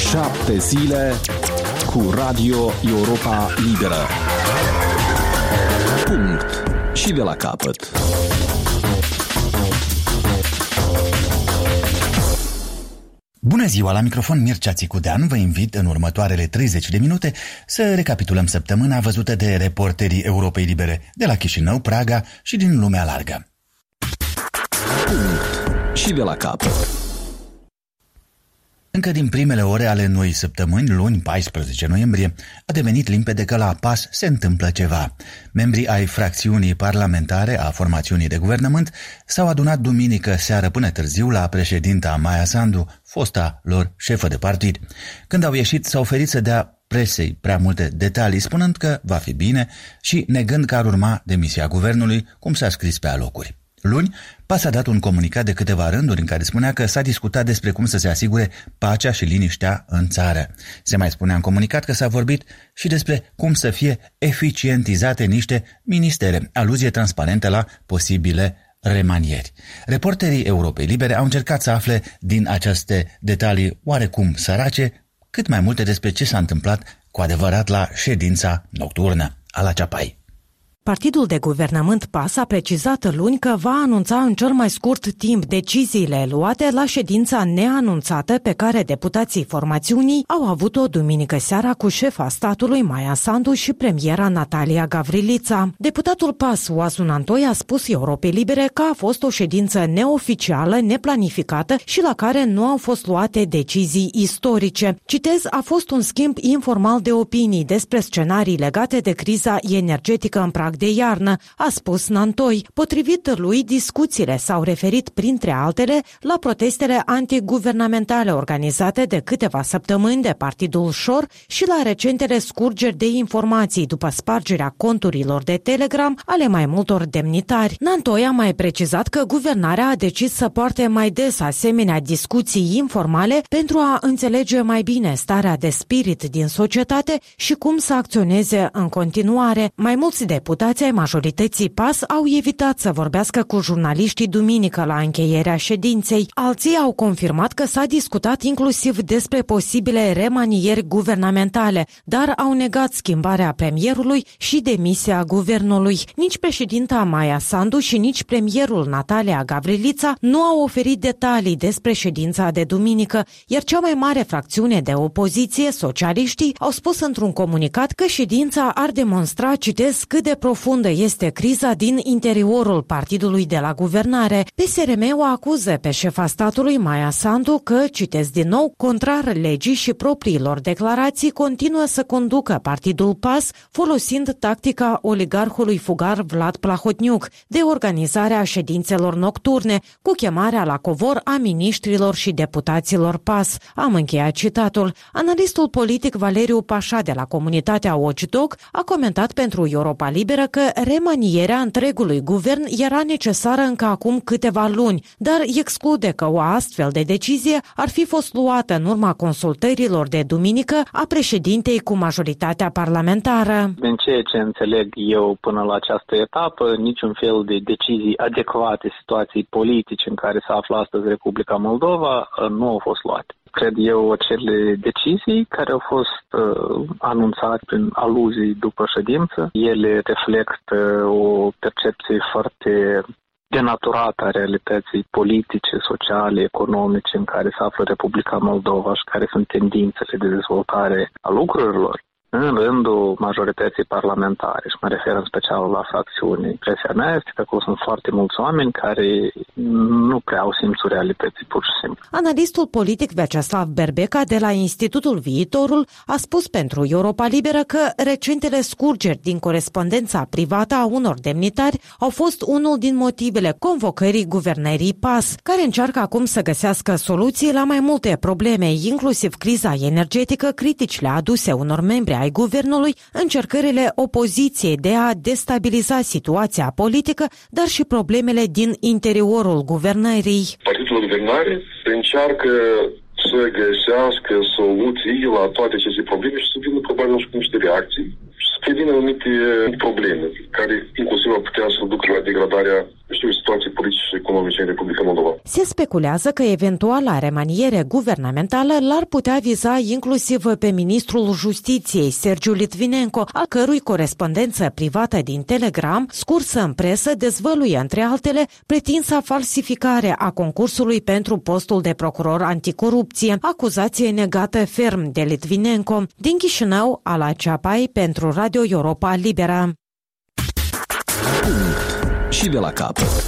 7 zile cu Radio Europa Liberă. Punct. Și de la capăt. Bună ziua, la microfon Mircea Țicudean. Vă invit în următoarele 30 de minute să recapitulăm săptămâna văzută de reporterii Europei Libere de la Chișinău, Praga și din lumea largă. Punct. Și de la capăt. Încă din primele ore ale noii săptămâni, luni 14 noiembrie, a devenit limpede că la PAS se întâmplă ceva. Membrii ai fracțiunii parlamentare a formațiunii de guvernământ s-au adunat duminică seară până târziu la președinta Maia Sandu, fosta lor șefă de partid. Când au ieșit, s-au oferit să dea presei prea multe detalii, spunând că va fi bine și negând că ar urma demisia guvernului, cum s-a scris pe alocuri. Luni, PAS a dat un comunicat de câteva rânduri în care spunea că s-a discutat despre cum să se asigure pacea și liniștea în țară. Se mai spunea în comunicat că s-a vorbit și despre cum să fie eficientizate niște ministere, aluzie transparentă la posibile remanieri. Reporterii Europei Libere au încercat să afle din aceste detalii oarecum sărace cât mai multe despre ce s-a întâmplat cu adevărat la ședința nocturnă a la Ceapai. Partidul de guvernământ PAS a precizat luni că va anunța în cel mai scurt timp deciziile luate la ședința neanunțată pe care deputații formațiunii au avut-o duminică seara cu șefa statului Maia Sandu și premiera Natalia Gavrilița. Deputatul PAS Oazu Nantoi a spus Europei Libere că a fost o ședință neoficială, neplanificată și la care nu au fost luate decizii istorice. Citez, a fost un schimb informal de opinii despre scenarii legate de criza energetică în prag de iarnă, a spus Nantoi. Potrivit lui, discuțiile s-au referit, printre altele, la protestele antiguvernamentale organizate de câteva săptămâni de Partidul Șor și la recentele scurgeri de informații după spargerea conturilor de Telegram ale mai multor demnitari. Nantoi a mai precizat că guvernarea a decis să poarte mai des asemenea discuții informale pentru a înțelege mai bine starea de spirit din societate și cum să acționeze în continuare. Mai mulți deputați ai majorității PAS au evitat să vorbească cu jurnaliștii duminică la încheierea ședinței. Alții au confirmat că s-a discutat inclusiv despre posibile remanieri guvernamentale, dar au negat schimbarea premierului și demisia guvernului. Nici președinta Maia Sandu și nici premierul Natalia Gavrilița nu au oferit detalii despre ședința de duminică, iar cea mai mare fracțiune de opoziție, socialiștii, au spus într-un comunicat că ședința ar demonstra, citez, cât de profundă este criza din interiorul partidului de la guvernare. PSRM o acuză pe șefa statului Maia Sandu că, citesc din nou, contrar legii și propriilor declarații, continuă să conducă partidul PAS folosind tactica oligarhului fugar Vlad Plahotniuc de organizarea ședințelor nocturne cu chemarea la covor a miniștrilor și deputaților PAS. Am încheiat citatul. Analistul politic Valeriu Pașa de la comunitatea Watchdog a comentat pentru Europa Liberă că remanierea întregului guvern era necesară încă acum câteva luni, dar exclude că o astfel de decizie ar fi fost luată în urma consultărilor de duminică a președintei cu majoritatea parlamentară. Din ceea ce înțeleg eu până la această etapă, niciun fel de decizii adecvate situației politice în care se află astăzi Republica Moldova nu au fost luate. Cred eu, acele decizii care au fost anunțate prin aluzii după ședință, ele reflectă o percepție foarte denaturată a realității politice, sociale, economice în care se află Republica Moldova și care sunt tendințele de dezvoltare a lucrurilor în rândul majorității parlamentare. Și mă refer în special la fracțiuni. Impresia mea este că acolo sunt foarte mulți oameni care nu prea au simțul realității, pur și simplu. Analistul politic Vyacheslav Berbeca de la Institutul Viitorul a spus pentru Europa Liberă că recentele scurgeri din corespondența privată a unor demnitari au fost unul din motivele convocării guvernării PAS, care încearcă acum să găsească soluții la mai multe probleme, inclusiv criza energetică, criticile aduse unor membri ai guvernului, încercările opoziției de a destabiliza situația politică, dar și problemele din interiorul guvernării. Partidul de guvernare încearcă să găsească soluții la toate aceste probleme și să vină probabil cu niște reacții și să prevină anumite probleme care inclusiv ar putea să ducă la degradarea situației politice și economice în Republica Moldova. Se speculează că eventuala remaniere guvernamentală l-ar putea viza inclusiv pe ministrul Justiției, Sergiu Litvinenko, a cărui corespondență privată din Telegram, scursă în presă, dezvăluie, între altele, pretinsa falsificare a concursului pentru postul de procuror anticorupție, acuzație negată ferm de Litvinenko. Din Chișinău, Ala Ceapai pentru Radio Europa Liberă. Și de la capăt.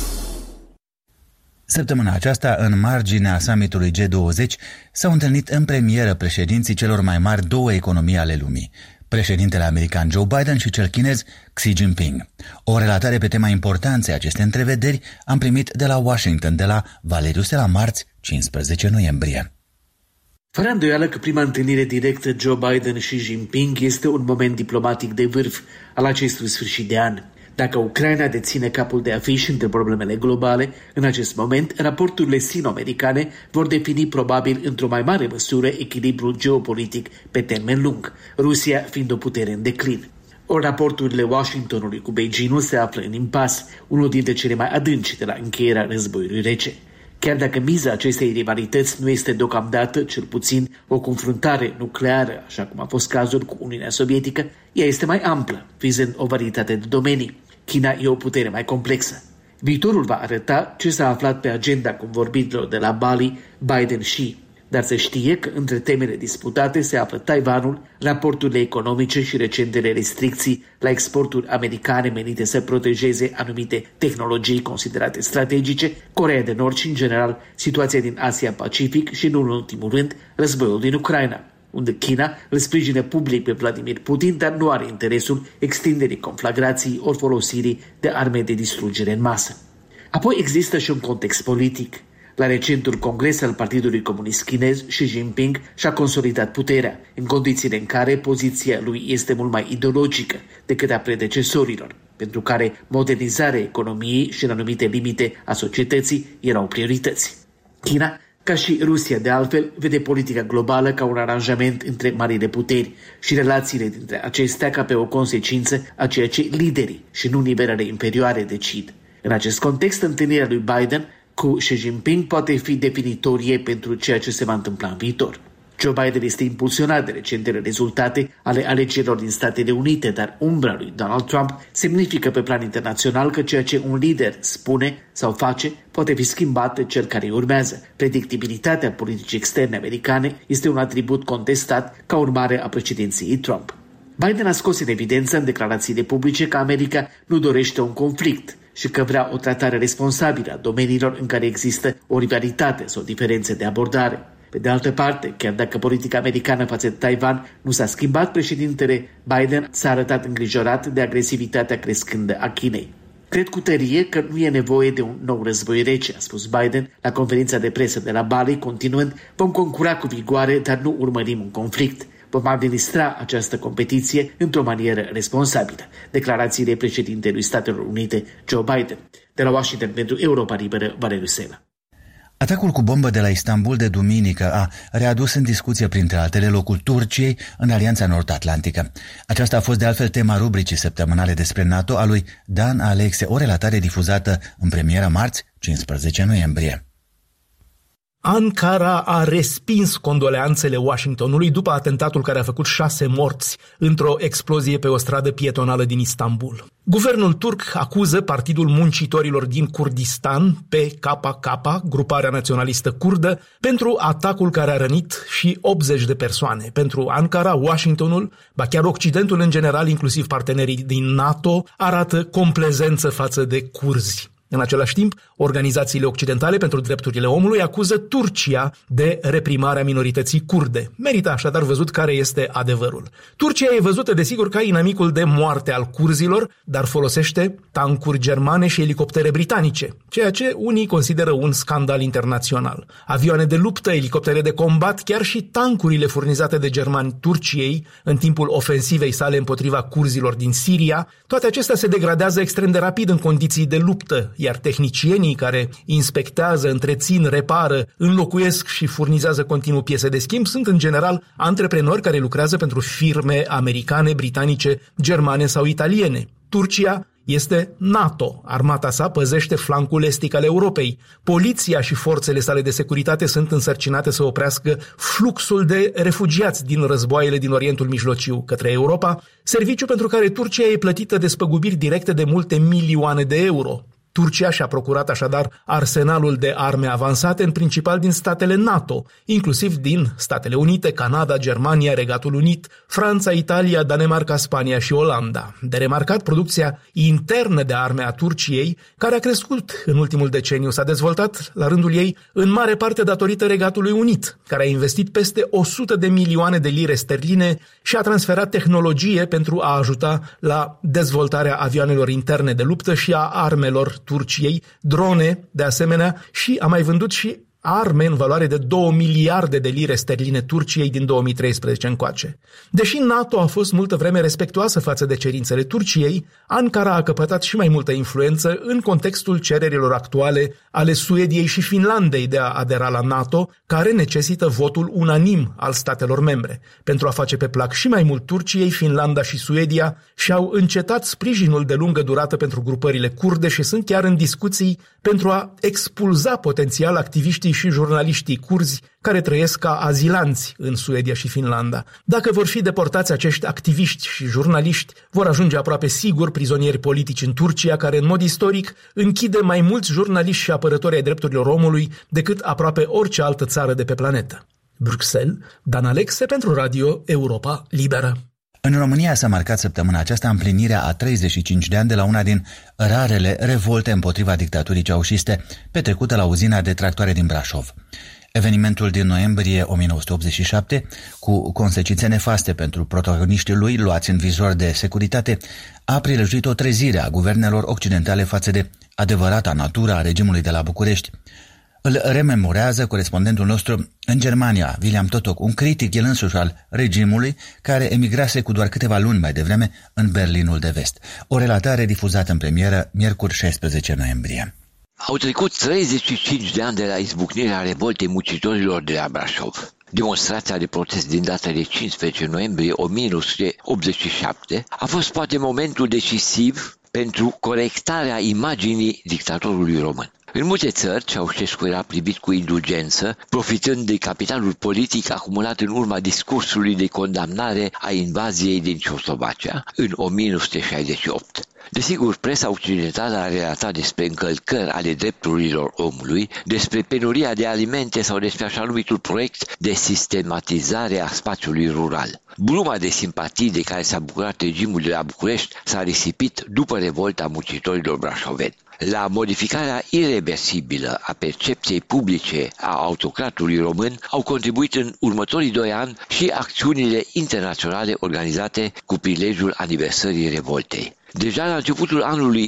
Săptămâna aceasta, în marginea summitului G20, s-au întâlnit în premieră președinții celor mai mari două economii ale lumii, președintele american Joe Biden și cel chinez Xi Jinping. O relatare pe tema importanței acestei întrevederi am primit de la Washington, de la Valeriu Sela, marți, 15 noiembrie. Fără îndoială că prima întâlnire directă Joe Biden și Xi Jinping este un moment diplomatic de vârf al acestui sfârșit de an. Dacă Ucraina deține capul de afiș între problemele globale, în acest moment, raporturile sino-americane vor defini probabil într-o mai mare măsură echilibrul geopolitic pe termen lung, Rusia fiind o putere în declin. Ori raporturile Washingtonului cu Beijingul se află în impas, unul dintre cele mai adânci de la încheierea războiului rece. Chiar dacă miza acestei rivalități nu este deocamdată, cel puțin, o confruntare nucleară, așa cum a fost cazul cu Uniunea Sovietică, ea este mai amplă, vizând o varietate de domenii. China e o putere mai complexă. Viitorul va arăta ce s-a aflat pe agenda convorbirilor de la Bali, Biden-Xi, dar se știe că între temele disputate se află Taiwanul, raporturile economice și recentele restricții la exporturi americane menite să protejeze anumite tehnologii considerate strategice, Coreea de Nord și, în general, situația din Asia-Pacific și, în ultimul rând, războiul din Ucraina, unde China îl sprijină public pe Vladimir Putin, dar nu are interesul extinderii conflagrației ori folosirii de arme de distrugere în masă. Apoi există și un context politic. La recentul congres al Partidului Comunist Chinez, Xi Jinping și-a consolidat puterea, în condițiile în care poziția lui este mult mai ideologică decât a predecesorilor, pentru care modernizarea economiei și în anumite limite a societății erau priorități. China, ca și Rusia de altfel, vede politica globală ca un aranjament între marile puteri și relațiile dintre acestea ca pe o consecință a ceea ce liderii și nu nivelele inferioare decid. În acest context, întâlnirea lui Biden cu Xi Jinping poate fi definitorie pentru ceea ce se va întâmpla în viitor. Joe Biden este impulsionat de recentele rezultate ale alegerilor din Statele Unite, dar umbra lui Donald Trump semnifică pe plan internațional că ceea ce un lider spune sau face poate fi schimbat de cel care îi urmează. Predictibilitatea politicii externe americane este un atribut contestat ca urmare a președinției Trump. Biden a scos în evidență în declarațiile publice că America nu dorește un conflict și că vrea o tratare responsabilă a domeniilor în care există o rivalitate sau diferențe de abordare. Pe de altă parte, chiar dacă politica americană față de Taiwan nu s-a schimbat, președintele Biden s-a arătat îngrijorat de agresivitatea crescândă a Chinei. Cred cu tărie că nu e nevoie de un nou război rece, a spus Biden la conferința de presă de la Bali, continuând: vom concura cu vigoare, dar nu urmărim un conflict. Vom administra această competiție într-o manieră responsabilă. Declarațiile președintelui Statelor Unite, Joe Biden. De la Washington pentru Europa Liberă, Valeriu Sela. Atacul cu bombă de la Istanbul de duminică a readus în discuție, printre altele, locul Turciei în Alianța Nord-Atlantică. Aceasta a fost de altfel tema rubricii săptămânale despre NATO a lui Dan Alexe, o relatare difuzată în premieră marți, 15 noiembrie. Ankara a respins condoleanțele Washingtonului după atentatul care a făcut 6 morți într-o explozie pe o stradă pietonală din Istanbul. Guvernul turc acuză Partidul Muncitorilor din Kurdistan, PKK, gruparea naționalistă kurdă, pentru atacul care a rănit și 80 de persoane. Pentru Ankara, Washingtonul, ba chiar Occidentul în general, inclusiv partenerii din NATO, arată complezență față de curzi. În același timp, organizațiile occidentale pentru drepturile omului acuză Turcia de reprimarea minorității kurde. Merită așadar văzut care este adevărul. Turcia e văzută desigur ca inamicul de moarte al curzilor, dar folosește tancuri germane și elicoptere britanice, ceea ce unii consideră un scandal internațional. Avioane de luptă, elicoptere de combat, chiar și tancurile furnizate de germani Turciei în timpul ofensivei sale împotriva curzilor din Siria, toate acestea se degradează extrem de rapid în condiții de luptă, iar tehnicienii care inspectează, întrețin, repară, înlocuiesc și furnizează continuu piese de schimb sunt în general antreprenori care lucrează pentru firme americane, britanice, germane sau italiene. Turcia este NATO. Armata sa păzește flancul estic al Europei. Poliția și forțele sale de securitate sunt însărcinate să oprească fluxul de refugiați din războaiele din Orientul Mijlociu către Europa, serviciu pentru care Turcia e plătită despăgubiri directe de multe milioane de euro. Turcia și-a procurat așadar arsenalul de arme avansate în principal din statele NATO, inclusiv din Statele Unite, Canada, Germania, Regatul Unit, Franța, Italia, Danemarca, Spania și Olanda. De remarcat producția internă de arme a Turciei, care a crescut în ultimul deceniu, s-a dezvoltat la rândul ei în mare parte datorită Regatului Unit, care a investit peste 100 de milioane de lire sterline și a transferat tehnologie pentru a ajuta la dezvoltarea avioanelor interne de luptă și a armelor Turciei, drone, de asemenea, și a mai vândut și arme în valoare de 2 miliarde de lire sterline Turciei din 2013 încoace. Deși NATO a fost multă vreme respectuoasă față de cerințele Turciei, Ankara a căpătat și mai multă influență în contextul cererilor actuale ale Suediei și Finlandei de a adera la NATO, care necesită votul unanim al statelor membre. Pentru a face pe plac și mai mult Turciei, Finlanda și Suedia și-au încetat sprijinul de lungă durată pentru grupările kurde și sunt chiar în discuții pentru a expulza potențial activiștii și jurnaliștii curzi care trăiesc ca azilanți în Suedia și Finlanda. Dacă vor fi deportați acești activiști și jurnaliști, vor ajunge aproape sigur prizonieri politici în Turcia, care în mod istoric închide mai mulți jurnaliști și apărători ai drepturilor omului decât aproape orice altă țară de pe planetă. Bruxelles, Dan Alexe pentru Radio Europa Liberă. În România s-a marcat săptămâna aceasta împlinirea a 35 de ani de la una din rarele revolte împotriva dictaturii ceaușiste petrecută la uzina de tractoare din Brașov. Evenimentul din noiembrie 1987, cu consecințe nefaste pentru protagoniștii lui luați în vizor de securitate, a prilejuit o trezire a guvernelor occidentale față de adevărata natură a regimului de la București. Îl rememorează corespondentul nostru în Germania, William Totok, un critic el însuși al regimului, care emigrase cu doar câteva luni mai devreme în Berlinul de Vest. O relatare difuzată în premieră miercuri 16 noiembrie. Au trecut 35 de ani de la izbucnirea revoltei muncitorilor de la Brașov. Demonstrația de protest din data de 15 noiembrie 1987 a fost poate momentul decisiv pentru corectarea imaginii dictatorului român. În multe țări, Ceaușescu era privit cu indulgență, profitând de capitalul politic acumulat în urma discursului de condamnare a invaziei din Cioslovacia în 1968. Desigur, presa occidentală a relatat despre încălcări ale drepturilor omului, despre penuria de alimente sau despre așa numitul proiect de sistematizare a spațiului rural. Bruma de simpatii de care s-a bucurat regimul de la București s-a risipit după revolta muncitorilor brașoveni. La modificarea ireversibilă a percepției publice a autocratului român au contribuit în următorii 2 ani și acțiunile internaționale organizate cu prilejul aniversării revoltei. Deja la începutul anului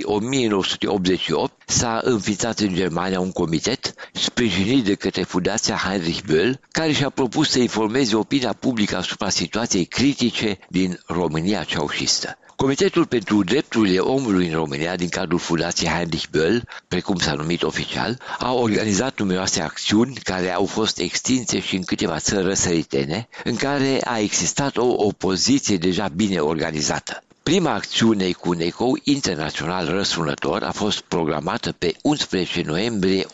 1988 s-a înființat în Germania un comitet sprijinit de către Fundația Heinrich Böll, care și-a propus să informeze opinia publică asupra situației critice din România ceaușistă. Comitetul pentru Drepturile Omului în România, din cadrul Fundației Heinrich Böll, precum s-a numit oficial, a organizat numeroase acțiuni care au fost extinse și în câteva țări răsăritene, în care a existat o opoziție deja bine organizată. Prima acțiune cu un ecou internațional răsunător a fost programată pe 11 noiembrie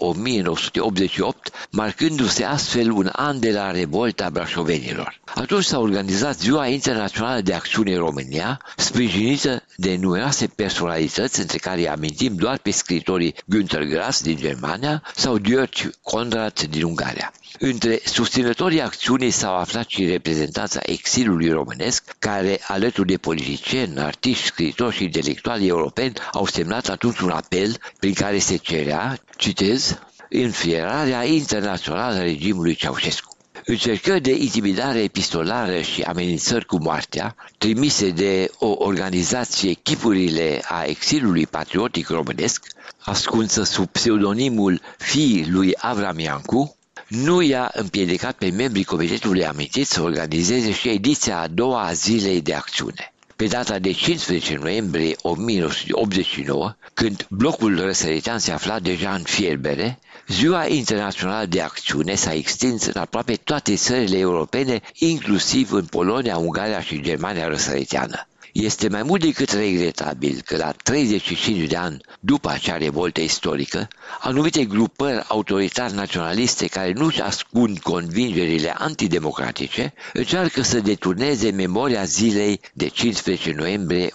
1988, marcându-se astfel un an de la revolta brașovenilor. Atunci s-a organizat Ziua Internațională de Acțiune în România, sprijinită de numeroase personalități, între care amintim doar pe scritorii Günter Grass din Germania sau György Conrad din Ungaria. Între susținătorii acțiunii s-au aflat și reprezentanța exilului românesc, care, alături de politicieni, artiști, scriitori și intelectuali europeni, au semnat atunci un apel prin care se cerea, citez, înfierarea internațională a regimului Ceaușescu. Încercări de intimidare epistolară și amenințări cu moartea, trimise de o organizație Chipurile a exilului patriotic românesc, ascunsă sub pseudonimul fiii lui Avram Iancu, nu i-a împiedicat pe membrii comitetului amintit să organizeze și ediția a doua a zilei de acțiune. Pe data de 15 noiembrie 1989, când blocul răsăritean se afla deja în fierbere, Ziua Internațională de Acțiune s-a extins în aproape toate țările europene, inclusiv în Polonia, Ungaria și Germania răsăriteană. Este mai mult decât regretabil că la 35 de ani după acea revoltă istorică, anumite grupări autoritar-naționaliste care nu-și ascund convingerile antidemocratice încearcă să deturneze memoria zilei de 15 noiembrie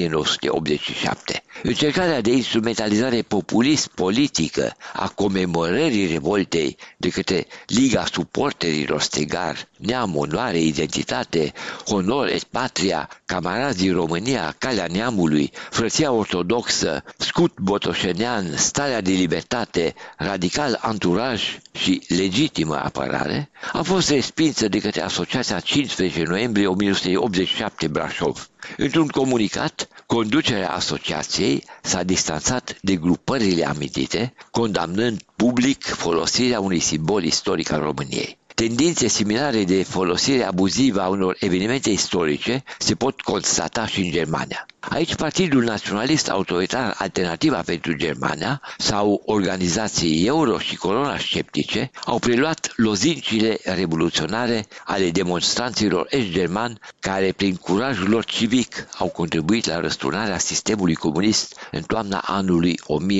1987. Încercarea de instrumentalizare populist-politică a comemorării revoltei de către Liga Suporterilor Stegar, Neam, Onoare, Identitate, Honor et Patria, Camarazi din România, Calea Neamului, Frăția Ortodoxă, Scut Botoșenean, Starea de Libertate, Radical Anturaj și Legitimă Apărare, a fost respinsă de către Asociația 15 noiembrie 1987 Brașov. Într-un comunicat, conducerea asociației s-a distanțat de grupările amintite, condamnând public folosirea unui simbol istoric al României. Tendințe similare de folosire abuzivă a unor evenimente istorice se pot constata și în Germania. Aici Partidul Naționalist Autoritar Alternativa pentru Germania sau organizații euro și corona-sceptice au preluat lozincile revoluționare ale demonstranților est-germani care, prin curajul lor civic, au contribuit la răsturnarea sistemului comunist în toamna anului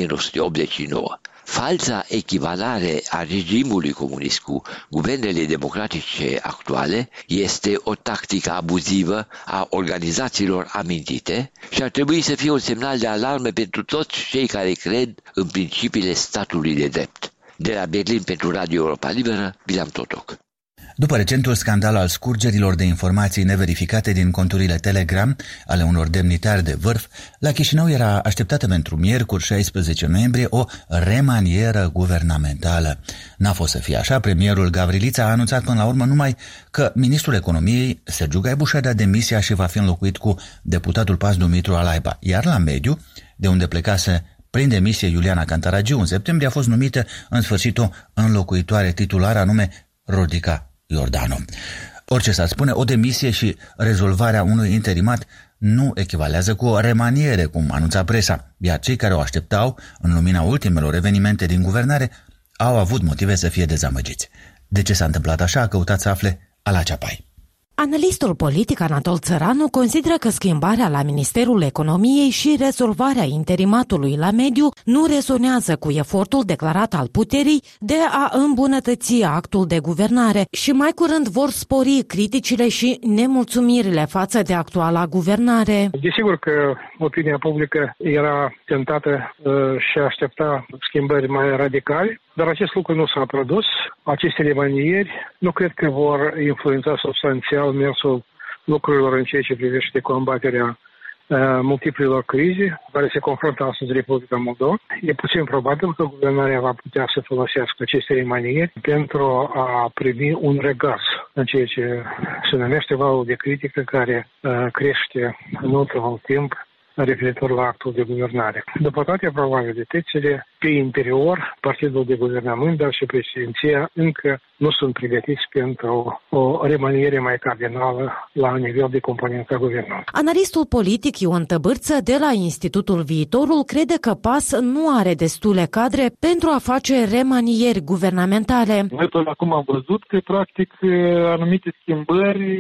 1989. Falsa echivalare a regimului comunist cu guvernele democratice actuale este o tactică abuzivă a organizațiilor amintite și ar trebui să fie un semnal de alarmă pentru toți cei care cred în principiile statului de drept. De la Berlin pentru Radio Europa Liberă, Bilam Totoc. După recentul scandal al scurgerilor de informații neverificate din conturile Telegram ale unor demnitari de vârf, la Chișinău era așteptată pentru miercuri 16 noiembrie o remanieră guvernamentală. N-a fost să fie așa, premierul Gavrilița a anunțat până la urmă numai că ministrul economiei, Sergiu Gaibuș, a dat demisia și va fi înlocuit cu deputatul PAS Dumitru Alaiba, iar la mediu, de unde plecase prin demisie Iuliana Cantaragiu în septembrie, a fost numită în sfârșit o înlocuitoare titulară, anume Rodica Iordanu. Orice s-ar spune, o demisie și rezolvarea unui interimat nu echivalează cu o remaniere, cum anunța presa, iar cei care o așteptau, în lumina ultimelor evenimente din guvernare, au avut motive să fie dezamăgiți. De ce s-a întâmplat așa? Căutați să afle Ala Ceapai. Analistul politic Anatol Țăranu consideră că schimbarea la Ministerul Economiei și rezolvarea interimatului la mediu nu rezonează cu efortul declarat al puterii de a îmbunătăți actul de guvernare și mai curând vor spori criticile și nemulțumirile față de actuala guvernare. Desigur că opinia publică era tentată și aștepta schimbări mai radicale, dar acest lucru nu s-a produs. Aceste remanieri nu cred că vor influența substanțial mersul lucrurilor în ceea ce privește combaterea multiplelor crize care se confruntă astăzi Republica Moldova. E puțin probabil că guvernarea va putea să folosească aceste remanieri pentru a primi un regaz în ceea ce se numește valul de critică care crește în ultimul timp referitor la actul de guvernare. După toate probabilitățile, pe interior, partidul de guvernământ, dar și președinția încă nu sunt pregătiți pentru o remaniere mai cardinală la nivel de componența guvernului. Analistul politic Ion Tăbârță de la Institutul Viitorul crede că PAS nu are destule cadre pentru a face remanieri guvernamentale. Noi până acum am văzut că, practic, anumite schimbări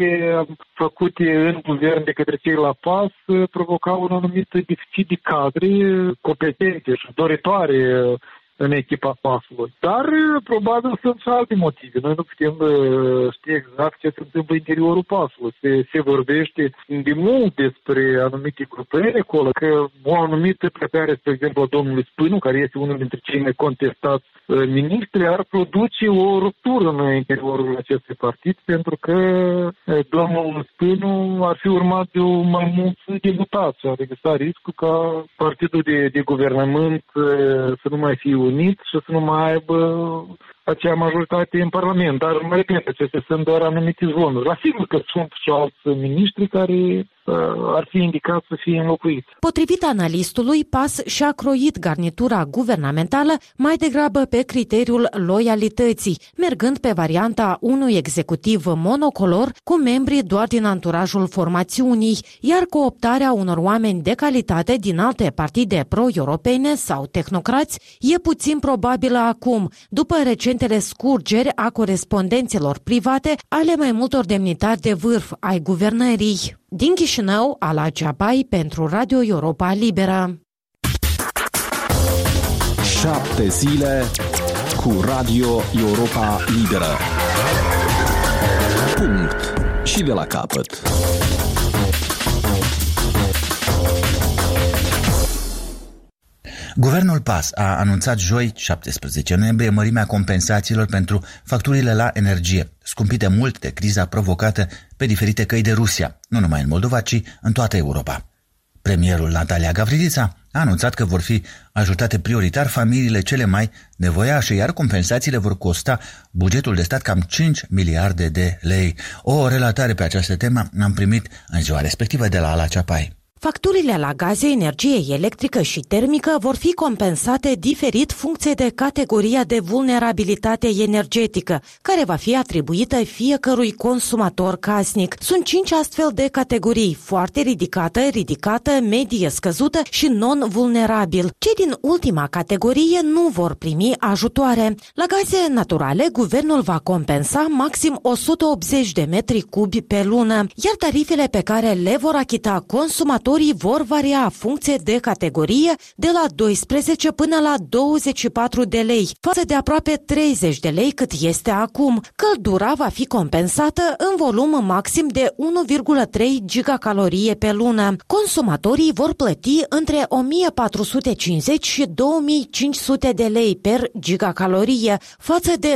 făcute în guvern de către cei la PAS provocau un anumit deficit de cadre competente și doritoare în echipa PAS-ului. Dar probabil sunt și alte motive. Noi nu putem ști exact ce se întâmplă în interiorul PAS-ului. Se vorbește de mult despre anumite grupări acolo, că o anumită plecare, spre exemplu, a domnului Spânu, care este unul dintre cei mai contestați ministri, ar produce o ruptură în interiorul acestui partid, pentru că domnul Spânu ar fi urmat de mai mulți deputați. Adică s-a riscul ca partidul de guvernământ să nu mai fie unit și să nu mai aibă acea majoritate în Parlament. Dar, mă repet, acestea sunt doar anumite zone. La sigur că sunt și alți miniștri care ar fi indicat să fie înlocuiți. Potrivit analistului, PAS și-a croit garnitura guvernamentală mai degrabă pe criteriul loialității, mergând pe varianta unui executiv monocolor cu membri doar din anturajul formațiunii, iar cooptarea unor oameni de calitate din alte partide pro-europene sau tehnocrați e puțin probabilă acum, după recent recentele scurgeri a corespondențelor private ale mai multor demnitari de vârf ai guvernării. Din Chișinău, Ala Ceapai pentru Radio Europa Liberă. 7 zile cu Radio Europa Liberă. Punct. Și de la capăt. Guvernul PAS a anunțat joi, 17 noiembrie, mărimea compensațiilor pentru facturile la energie, scumpite mult de criza provocată pe diferite căi de Rusia, nu numai în Moldova, ci în toată Europa. Premierul Natalia Gavrilița a anunțat că vor fi ajutate prioritar familiile cele mai nevoiașe, iar compensațiile vor costa bugetul de stat cam 5 miliarde de lei. O relatare pe această temă am primit în ziua respectivă de la Ala Ceapai. Facturile la gaze, energie electrică și termică vor fi compensate diferit funcție de categoria de vulnerabilitate energetică, care va fi atribuită fiecărui consumator casnic. Sunt 5 astfel de categorii: foarte ridicată, medie scăzută și non-vulnerabil. Cei din ultima categorie nu vor primi ajutoare. La gaze naturale, guvernul va compensa maxim 180 de metri cubi pe lună, iar tarifele pe care le vor achita consumatorii vor varia în funcție de categorie de la 12 până la 24 de lei, față de aproape 30 de lei cât este acum. Căldura va fi compensată în volum maxim de 1,3 gigacalorie pe lună. Consumatorii vor plăti între 1450 și 2500 de lei per gigacalorie, față de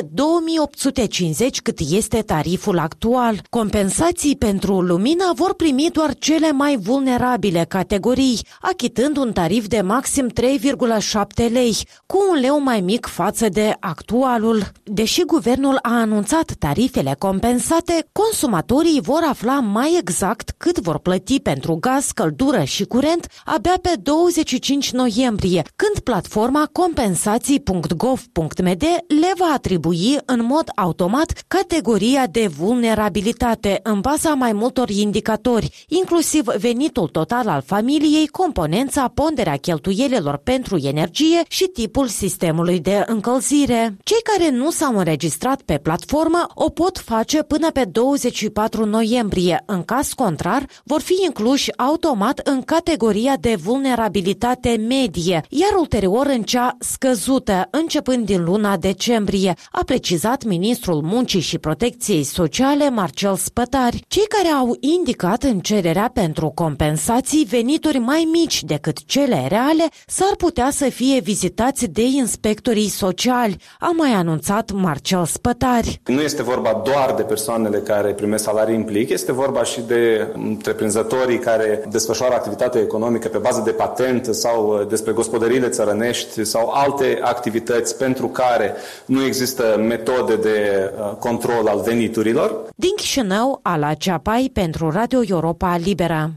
2850 cât este tariful actual. Compensații pentru lumină vor primi doar cele mai vulnerabile categorii, achitând un tarif de maxim 3,7 lei, cu un leu mai mic față de actualul. Deși guvernul a anunțat tarifele compensate, consumatorii vor afla mai exact cât vor plăti pentru gaz, căldură și curent abia pe 25 noiembrie, când platforma compensații.gov.md le va atribui în mod automat categoria de vulnerabilitate în baza mai multor indicatori, inclusiv venitul total al familiei, componența, ponderea cheltuielilor pentru energie și tipul sistemului de încălzire. Cei care nu s-au înregistrat pe platformă o pot face până pe 24 noiembrie. În caz contrar, vor fi incluși automat în categoria de vulnerabilitate medie, iar ulterior în cea scăzută, începând din luna decembrie, a precizat ministrul Muncii și Protecției Sociale, Marcel Spătari. Cei care au indicat în cererea pentru compensații venituri mai mici decât cele reale s-ar putea să fie vizitați de inspectorii sociali, a mai anunțat Marcel Spătari. Nu este vorba doar de persoanele care primesc salarii în plic, este vorba și de întreprinzătorii care desfășoară activitate economică pe bază de patent sau despre gospodăriile țărănești sau alte activități pentru care nu există metode de control al veniturilor. Din Chișinău, Ala Ceapai pentru Radio Europa Liberă.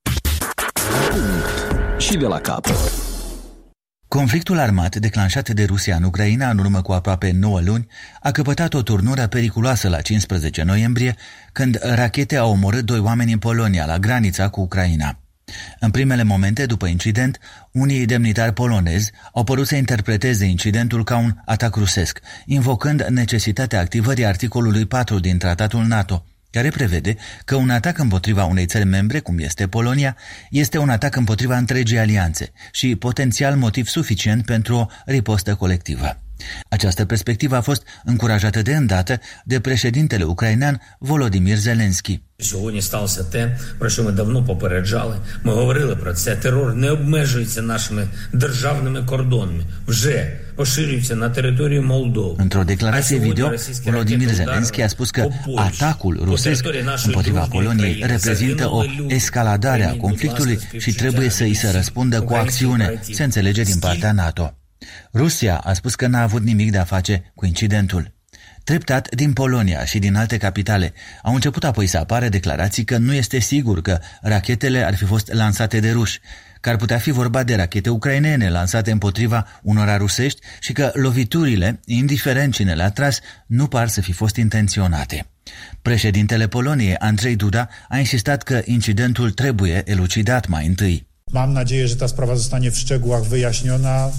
Și de la capăt. Conflictul armat declanșat de Rusia în Ucraina în urmă cu aproape 9 luni a căpătat o turnură periculoasă la 15 noiembrie, când rachete au omorât 2 oameni în Polonia, la granița cu Ucraina. În primele momente după incident, unii demnitari polonezi au părut să interpreteze incidentul ca un atac rusesc, invocând necesitatea activării articolului 4 din Tratatul NATO, care prevede că un atac împotriva unei țări membre, cum este Polonia, este un atac împotriva întregii alianțe și potențial motiv suficient pentru o ripostă colectivă. Această perspectivă a fost încurajată de îndată de președintele ucrainean Volodymyr Zelensky. Сьогодні сталося те, про що ми давно попереджали. Ми говорили про це. Терор не обмежується нашими державними кордонами. Вже поширюється на територію Молдови. Într-o declarație video, Volodymyr Zelensky a spus că atacul rusesc împotriva Poloniei reprezintă o escaladare a conflictului și trebuie să îi se răspundă cu acțiune, se înțelege din partea NATO. Rusia a spus că n-a avut nimic de a face cu incidentul. Treptat, din Polonia și din alte capitale au început apoi să apară declarații că nu este sigur că rachetele ar fi fost lansate de ruși, că ar putea fi vorba de rachete ucrainene lansate împotriva unora rusești și că loviturile, indiferent cine le-a tras, nu par să fi fost intenționate. Președintele Poloniei, Andrzej Duda, a insistat că incidentul trebuie elucidat mai întâi. Mam nadzieję, że ta sprawa zostanie w szczegółach wyjaśniona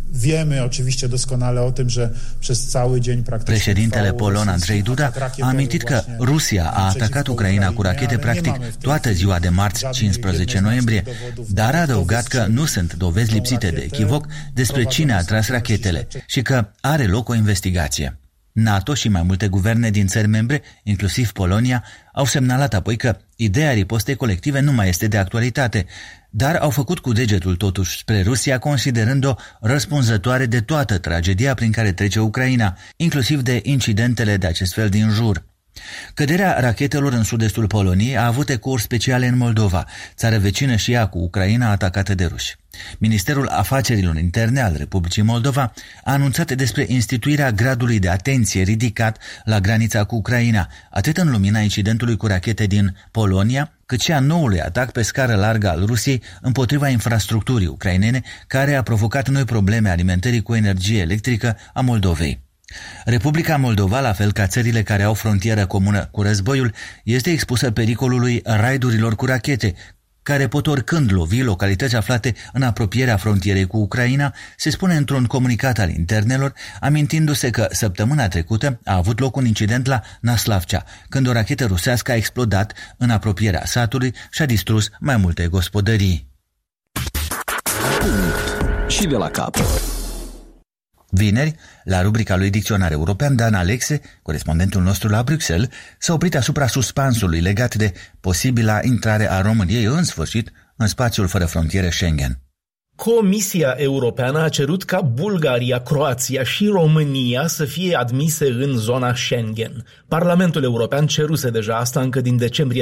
Wiemy oczywiście doskonale o tym, że przez cały dzień practic. Președintele polon Andrzej Duda a amintit că Rusia a atacat Ucraina cu rachete practic toată ziua de marți 15 noiembrie, dar a adăugat că nu sunt dovezi lipsite de echivoc despre cine a tras rachetele și că are loc o investigație. NATO și mai multe guverne din țări membre, inclusiv Polonia, au semnalat apoi că ideea ripostei colective nu mai este de actualitate, dar au făcut cu degetul totuși spre Rusia, considerând-o răspunzătoare de toată tragedia prin care trece Ucraina, inclusiv de incidentele de acest fel din jur. Căderea rachetelor în sud-estul Poloniei a avut ecouri speciale în Moldova, țară vecină și ea cu Ucraina atacată de ruși. Ministerul Afacerilor Interne al Republicii Moldova a anunțat despre instituirea gradului de atenție ridicat la granița cu Ucraina, atât în lumina incidentului cu rachete din Polonia, cât și a noului atac pe scară largă al Rusiei împotriva infrastructurii ucrainene, care a provocat noi probleme alimentării cu energie electrică a Moldovei. Republica Moldova, la fel ca țările care au frontieră comună cu războiul, este expusă pericolului raidurilor cu rachete, care pot oricând lovi localități aflate în apropierea frontierei cu Ucraina, se spune într-un comunicat al internelor, amintindu-se că săptămâna trecută a avut loc un incident la Naslavcea, când o rachetă rusească a explodat în apropierea satului și a distrus mai multe gospodării. Și de la cap. Vineri, la rubrica lui Dicționar European, Dan Alexe, corespondentul nostru la Bruxelles, s-a oprit asupra suspansului legat de posibila intrare a României în sfârșit în spațiul fără frontiere Schengen. Comisia Europeană a cerut ca Bulgaria, Croația și România să fie admise în zona Schengen. Parlamentul European ceruse deja asta încă din decembrie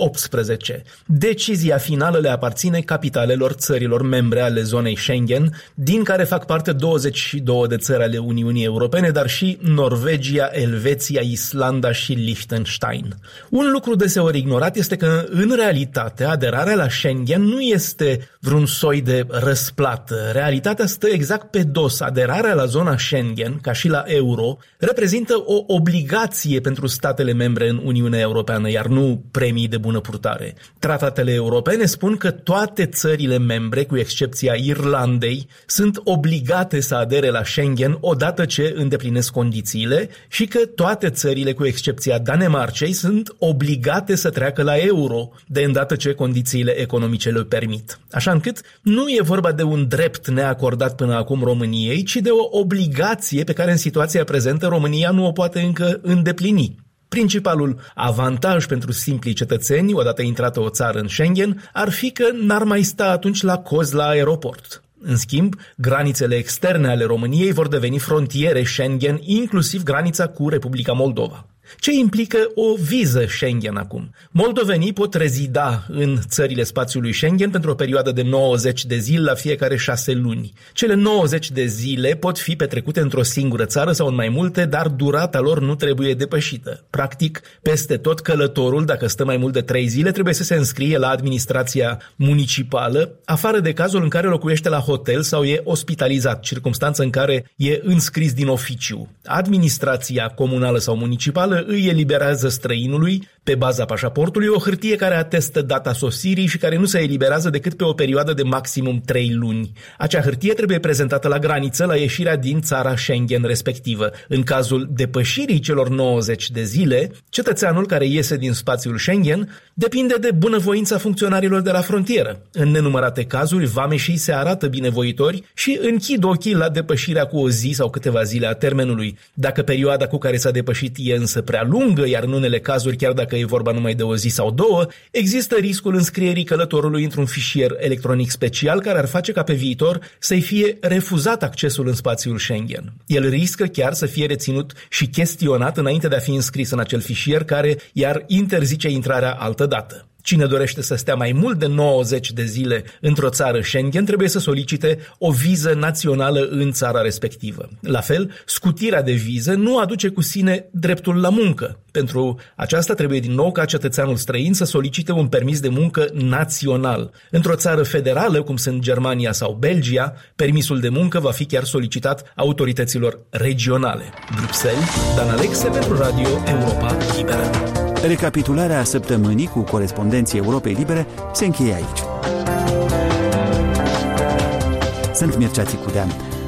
2018. Decizia finală le aparține capitalelor țărilor membre ale zonei Schengen, din care fac parte 22 de țări ale Uniunii Europene, dar și Norvegia, Elveția, Islanda și Liechtenstein. Un lucru deseori ignorat este că, în realitate, aderarea la Schengen nu este vreun soi de răsplată. Realitatea stă exact pe dos. Aderarea la zona Schengen, ca și la euro, reprezintă o obligație pentru statele membre în Uniunea Europeană, iar nu premii de bună purtare. Tratatele europene spun că toate țările membre, cu excepția Irlandei, sunt obligate să adere la Schengen odată ce îndeplinesc condițiile și că toate țările, cu excepția Danemarcei, sunt obligate să treacă la euro de îndată ce condițiile economice le permit. Așa încât nu e vorba de un drept neacordat până acum României, ci de o obligație pe care în situația prezentă România nu o poate încă îndeplini. Principalul avantaj pentru simplii cetățeni, odată intrată o țară în Schengen, ar fi că n-ar mai sta atunci la cozi la aeroport. În schimb, granițele externe ale României vor deveni frontiere Schengen, inclusiv granița cu Republica Moldova. Ce implică o viză Schengen acum? Moldovenii pot rezida în țările spațiului Schengen pentru o perioadă de 90 de zile la fiecare 6 luni. Cele 90 de zile pot fi petrecute într-o singură țară sau în mai multe, dar durata lor nu trebuie depășită. Practic, peste tot călătorul, dacă stă mai mult de 3 zile, trebuie să se înscrie la administrația municipală, afară de cazul în care locuiește la hotel sau e ospitalizat, circumstanță în care e înscris din oficiu. Administrația comunală sau municipală îi eliberează străinului, pe baza pașaportului, o hârtie care atestă data sosirii și care nu se eliberează decât pe o perioadă de maximum 3 luni. Acea hârtie trebuie prezentată la graniță la ieșirea din țara Schengen respectivă. În cazul depășirii celor 90 de zile, cetățeanul care iese din spațiul Schengen depinde de bunăvoința funcționarilor de la frontieră. În nenumărate cazuri, vameșii se arată binevoitori și închid ochii la depășirea cu o zi sau câteva zile a termenului. Dacă perioada cu care s-a depășit e însă prea lungă, iar în unele cazuri, chiar dacă e vorba numai de o zi sau două, există riscul înscrierii călătorului într-un fișier electronic special care ar face ca pe viitor să-i fie refuzat accesul în spațiul Schengen. El riscă chiar să fie reținut și chestionat înainte de a fi înscris în acel fișier care i-ar interzice intrarea altădată. Cine dorește să stea mai mult de 90 de zile într-o țară Schengen trebuie să solicite o viză națională în țara respectivă. La fel, scutirea de viză nu aduce cu sine dreptul la muncă. Pentru aceasta trebuie din nou ca cetățeanul străin să solicite un permis de muncă național. Într-o țară federală, cum sunt Germania sau Belgia, permisul de muncă va fi chiar solicitat autorităților regionale. Bruxelles, Dan Alexe pentru Radio Europa Liberă. Recapitularea săptămânii cu corespondenții Europei Libere se încheie aici. Sunt Mircea Țicudean.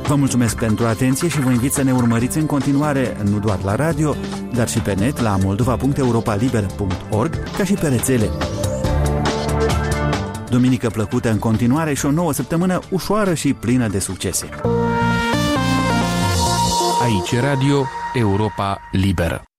Vă mulțumesc pentru atenție și vă invit să ne urmăriți în continuare, nu doar la radio, dar și pe net la moldova.europaliber.org, ca și pe rețele. Duminică plăcută în continuare și o nouă săptămână ușoară și plină de succese. Aici Radio Europa Liberă.